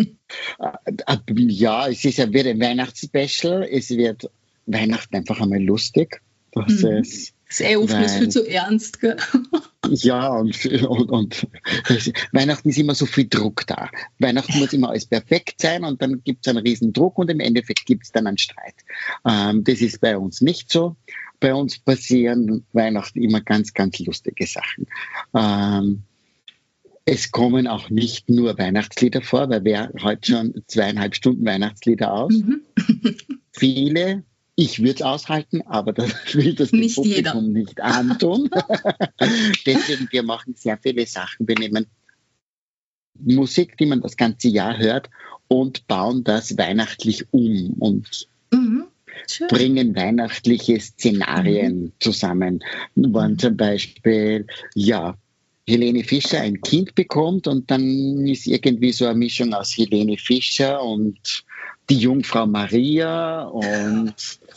Ja, es ist, wird ein Weihnachtsspecial, es wird Weihnachten einfach einmal lustig. Das mhm. ist, das ist eh oft weil, viel zu ernst, gell? Ja, und, und, und Weihnachten ist immer so viel Druck da. Weihnachten muss immer alles perfekt sein und dann gibt es einen riesen Druck und im Endeffekt gibt es dann einen Streit. Ähm, das ist bei uns nicht so. Bei uns passieren Weihnachten immer ganz, ganz lustige Sachen. Ähm, es kommen auch nicht nur Weihnachtslieder vor, weil wir heute schon zweieinhalb Stunden Weihnachtslieder aus. Mhm. Viele. Ich würde es aushalten, aber das will das dem Publikum nicht antun. Deswegen, wir machen sehr viele Sachen. Wir nehmen Musik, die man das ganze Jahr hört und bauen das weihnachtlich um und mhm. bringen weihnachtliche Szenarien mhm. zusammen. Wenn zum Beispiel, ja, Helene Fischer ein Kind bekommt und dann ist irgendwie so eine Mischung aus Helene Fischer und die Jungfrau Maria und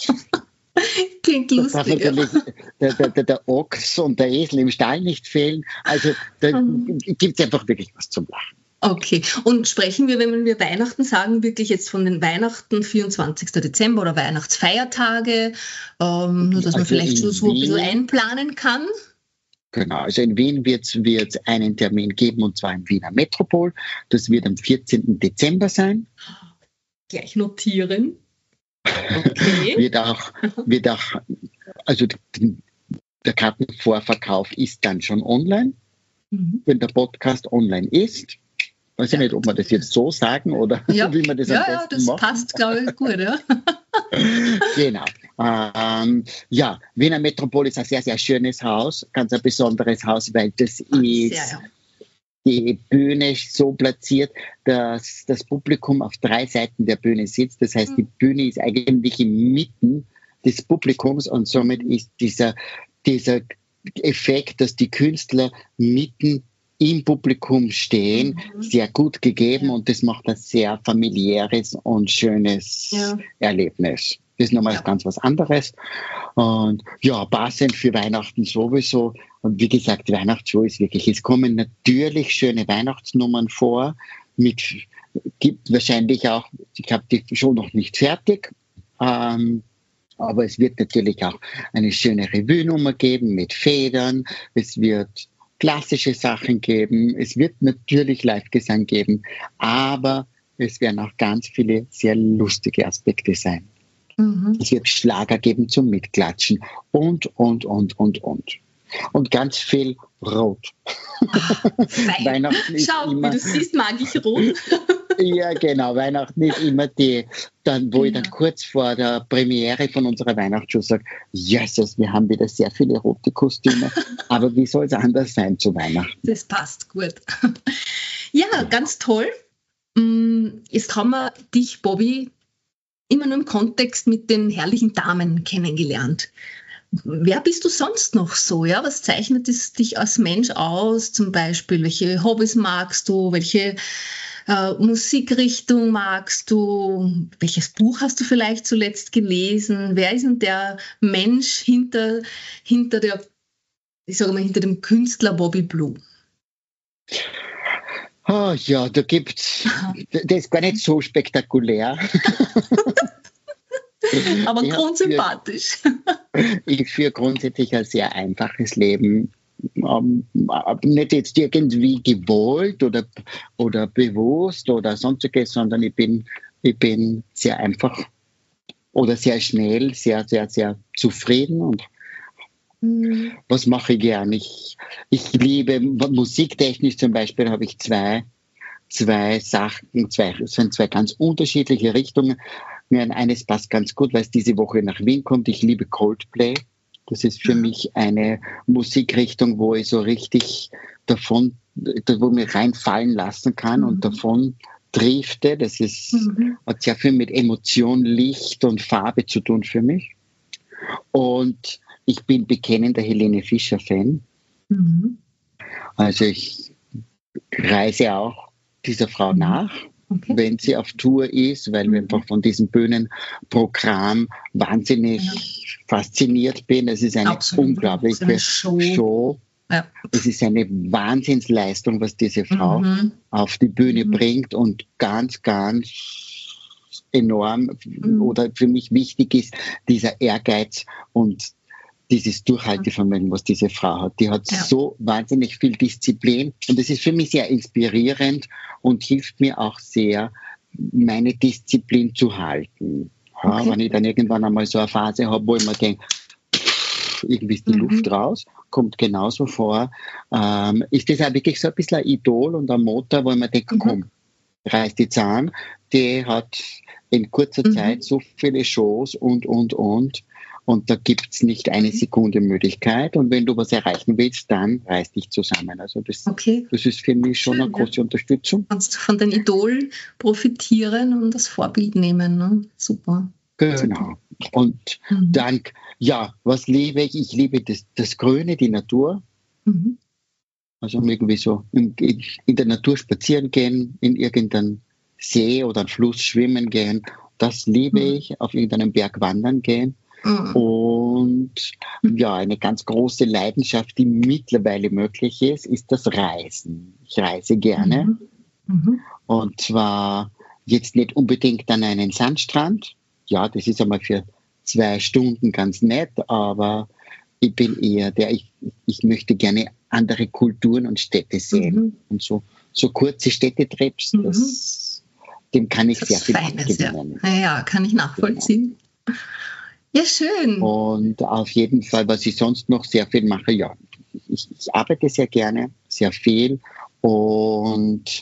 klingt lustig. Darf natürlich der, der, der, der Ochs und der Esel im Stall nicht fehlen. Also da gibt es einfach wirklich was zum Lachen. Okay, und sprechen wir, wenn wir Weihnachten sagen, wirklich jetzt von den Weihnachten, vierundzwanzigsten Dezember oder Weihnachtsfeiertage, ähm, nur dass man also vielleicht schon so ein bisschen einplanen kann? Genau, also in Wien wird es einen Termin geben und zwar im Wiener Metropol. Das wird am vierzehnten Dezember sein. Gleich notieren. Okay. wird auch, wird auch, also der Kartenvorverkauf ist dann schon online, mhm. wenn der Podcast online ist. Weiß ich nicht, ob wir das jetzt so sagen oder ja. wie man das ja, am besten Ja, das macht. passt, glaube ich, gut, ja. Genau. Ähm, ja, Wiener Metropol ist ein sehr, sehr schönes Haus, ganz ein besonderes Haus, weil das Ach, ist sehr, ja. die Bühne so platziert, dass das Publikum auf drei Seiten der Bühne sitzt. Das heißt, mhm. die Bühne ist eigentlich inmitten des Publikums und somit ist dieser, dieser Effekt, dass die Künstler mitten im Publikum stehen, Mhm. sehr gut gegeben Ja. und das macht ein sehr familiäres und schönes Ja. Erlebnis. Das ist nochmal Ja. ganz was anderes. Und ja, passend für Weihnachten sowieso. Und wie gesagt, die Weihnachtsshow ist wirklich, es kommen natürlich schöne Weihnachtsnummern vor, mit, gibt wahrscheinlich auch, ich habe die Show noch nicht fertig, ähm, aber es wird natürlich auch eine schöne Revue-Nummer geben mit Federn. Es wird klassische Sachen geben. Es wird natürlich Live-Gesang geben. Aber es werden auch ganz viele sehr lustige Aspekte sein. Mhm. Es wird Schlager geben zum Mitklatschen und, und, und, und, und. Und ganz viel Rot. Fein. Weihnachten ist Schau, immer, wie du siehst, mag ich rot. ja, genau. Weihnachten ist immer die, dann, wo ich dann Genau. kurz vor der Premiere von unserer Weihnachtsshow sage, Jesus, wir haben wieder sehr viele rote Kostüme. Aber wie soll es anders sein zu Weihnachten? Das passt gut. Ja, ganz toll. Mm, Jetzt haben wir dich, Bobby, immer nur im Kontext mit den herrlichen Damen kennengelernt. Wer bist du sonst noch so? Ja? Was zeichnet es dich als Mensch aus? Zum Beispiel, welche Hobbys magst du? Welche äh, Musikrichtung magst du? Welches Buch hast du vielleicht zuletzt gelesen? Wer ist denn der Mensch hinter, hinter der, ich sage mal, hinter dem Künstler Bobby Blue? Oh, ja, da gibt's, das ist gar nicht so spektakulär. Aber Ich hab grundsympathisch. Ich führe grundsätzlich ein sehr einfaches Leben. Ähm, nicht jetzt irgendwie gewollt oder, oder bewusst oder sonstiges, sondern ich bin, ich bin sehr einfach oder sehr schnell, sehr, sehr, sehr zufrieden. Und Mhm. was mache ich gern? Ich, ich liebe musiktechnisch zum Beispiel, habe ich zwei, zwei Sachen, zwei, es sind zwei ganz unterschiedliche Richtungen. Mir an eines passt ganz gut, weil es diese Woche nach Wien kommt. Ich liebe Coldplay. Das ist für Ja. mich eine Musikrichtung, wo ich so richtig davon, wo mir reinfallen lassen kann Mhm. und davon triefte. Das ist, Mhm. hat sehr viel mit Emotion, Licht und Farbe zu tun für mich. Und ich bin bekennender Helene Fischer-Fan. Mhm. Also ich reise auch dieser Frau Mhm. nach, Okay. wenn sie auf Tour ist, weil ich Mhm. einfach von diesem Bühnenprogramm wahnsinnig Ja. fasziniert bin. Es ist eine Absolut. unglaubliche So eine Show. Show. Ja. Es ist eine Wahnsinnsleistung, was diese Frau Mhm. auf die Bühne Mhm. bringt und ganz, ganz enorm Mhm. oder für mich wichtig ist dieser Ehrgeiz und dieses Durchhaltevermögen, was diese Frau hat. Die hat Ja. so wahnsinnig viel Disziplin und das ist für mich sehr inspirierend und hilft mir auch sehr, meine Disziplin zu halten. Ja, Okay. wenn ich dann irgendwann einmal so eine Phase habe, wo ich mir denke, irgendwie ist die Mhm. Luft raus, kommt genauso vor, ähm, ist das auch wirklich so ein bisschen ein Idol und ein Motor, wo ich mir denke, Mhm. komm, reiß die Zahn, die hat in kurzer Mhm. Zeit so viele Shows und, und, und. Und da gibt's nicht eine Mhm. Sekunde Müdigkeit. Und wenn du was erreichen willst, dann reiß dich zusammen. Also das, Okay. das ist für mich schon Schön, eine ja. große Unterstützung. Kannst du von den Idolen profitieren und das Vorbild nehmen. Ne? Super. Super. Genau. Und Mhm. dann, ja, was liebe ich? Ich liebe das, das Grüne, die Natur. Mhm. Also irgendwie so in, in der Natur spazieren gehen, in irgendeinen See oder einen Fluss schwimmen gehen. Das liebe Mhm. ich. Auf irgendeinen Berg wandern gehen. Mhm. Und ja, eine ganz große Leidenschaft, die mittlerweile möglich ist, ist das Reisen. Ich reise gerne. Mhm. Mhm. Und zwar jetzt nicht unbedingt an einen Sandstrand. Ja, das ist einmal für zwei Stunden ganz nett, aber ich bin eher der, ich, ich möchte gerne andere Kulturen und Städte sehen. Mhm. Und so, so kurze Städtetrips, Mhm. das, dem kann ich Das sehr ist viel Feines, ja. abgewinnen. Ja, ja, kann ich nachvollziehen. Ja, schön. Und auf jeden Fall, was ich sonst noch sehr viel mache, ja, ich, ich arbeite sehr gerne, sehr viel und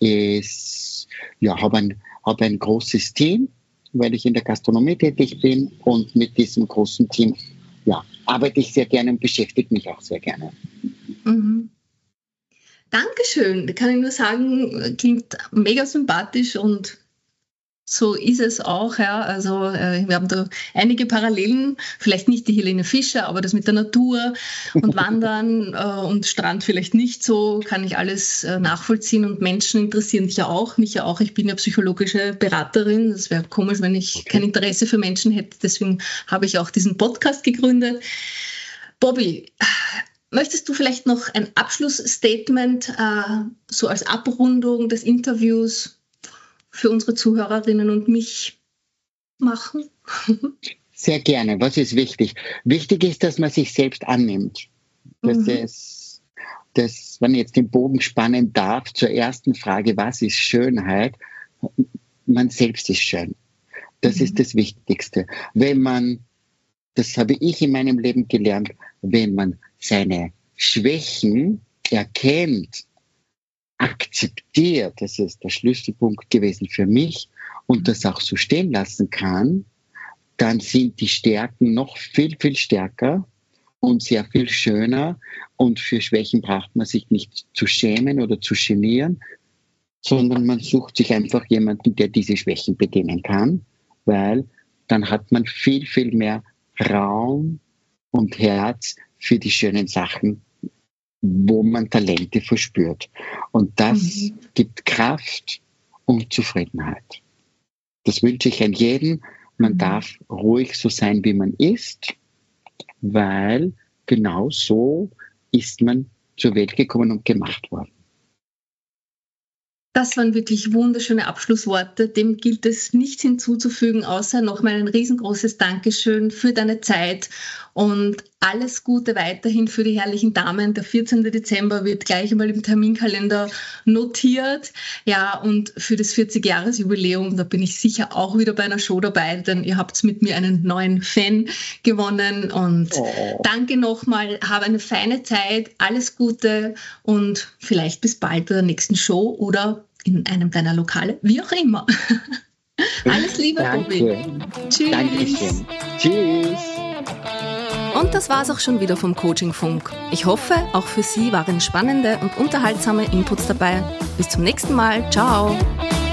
ich ja, habe ein, habe ein großes Team, weil ich in der Gastronomie tätig bin und mit diesem großen Team ja, arbeite ich sehr gerne und beschäftige mich auch sehr gerne. Mhm. Dankeschön. Da kann ich nur sagen, klingt mega sympathisch und So ist es auch, ja. Also äh, wir haben da einige Parallelen, vielleicht nicht die Helene Fischer, aber das mit der Natur und Wandern äh, und Strand vielleicht nicht so, kann ich alles äh, nachvollziehen und Menschen interessieren mich ja auch, mich ja auch. Ich bin ja psychologische Beraterin, das wäre komisch, wenn ich okay. kein Interesse für Menschen hätte, deswegen habe ich auch diesen Podcast gegründet. Bobby, möchtest du vielleicht noch ein Abschlussstatement äh, so als Abrundung des Interviews für unsere Zuhörerinnen und mich machen? Sehr gerne. Was ist wichtig? Wichtig ist, dass man sich selbst annimmt. Dass mhm. es, dass, wenn ich jetzt den Bogen spannen darf, zur ersten Frage, was ist Schönheit? Man selbst ist schön. Das mhm. ist das Wichtigste. Wenn man, das habe ich in meinem Leben gelernt, wenn man seine Schwächen erkennt, akzeptiert, das ist der Schlüsselpunkt gewesen für mich, und das auch so stehen lassen kann, dann sind die Stärken noch viel, viel stärker und sehr viel schöner, und für Schwächen braucht man sich nicht zu schämen oder zu genieren, sondern man sucht sich einfach jemanden, der diese Schwächen bedienen kann, weil dann hat man viel, viel mehr Raum und Herz für die schönen Sachen, wo man Talente verspürt. Und das mhm. gibt Kraft und Zufriedenheit. Das wünsche ich an jeden. Man mhm. darf ruhig so sein, wie man ist, weil genau so ist man zur Welt gekommen und gemacht worden. Das waren wirklich wunderschöne Abschlussworte. Dem gilt es nichts hinzuzufügen, außer nochmal ein riesengroßes Dankeschön für deine Zeit und alles Gute weiterhin für die herrlichen Damen. Der vierzehnten Dezember wird gleich einmal im Terminkalender notiert. Ja, und für das vierzig-Jahres-Jubiläum, da bin ich sicher auch wieder bei einer Show dabei, denn ihr habt mit mir einen neuen Fan gewonnen. Und oh. danke nochmal, habe eine feine Zeit, alles Gute und vielleicht bis bald bei der nächsten Show oder in einem deiner Lokale, wie auch immer. Alles Liebe, Bobby. Tschüss. Dankeschön. Tschüss. Und das war's auch schon wieder vom Coaching-Funk. Ich hoffe, auch für Sie waren spannende und unterhaltsame Inputs dabei. Bis zum nächsten Mal. Ciao.